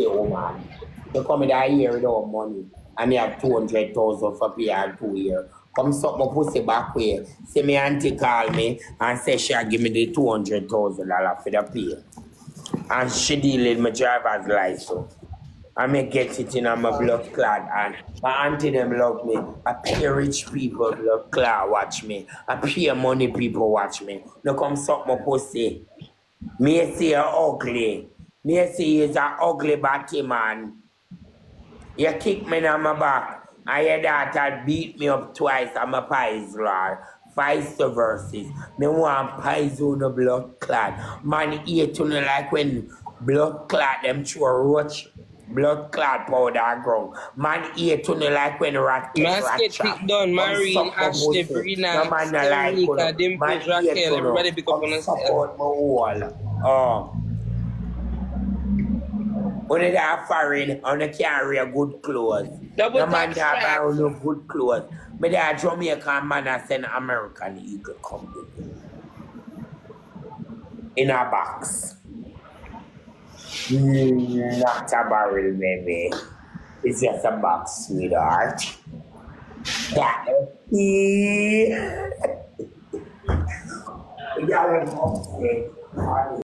pussy woman. You come in that year without money and me have 200,000 for pay and 2 years. Come suck my pussy back way. See me auntie call me and say she'll give me the $200,000 for the pay. And she deal with my driver's license. I may get it in my blood clot and my auntie them love me. I pay rich people blood clot watch me. I pay money people watch me. No come suck my pussy. Me say you ugly. Me say you's an ugly batty man. You kick me on my back. And your daughter beat me up twice. I'm a pies lord. Vice versa. Me want pies on the blood clot. Man eat to me like when blood clot them throw a roach blood clot powder ground. Man eat to me like when rat get rat trap. Done, Marine, Ashley, Brina, Nika, Dimples, Raquel, everybody pick up on us. Support my wall. When they are foreign, on the carry a good clothes. Double no man tap that buy no good clothes. But they are Jamaican man that send American Eagle company in a box. Not a barrel, baby. It's just a box, sweetheart. That is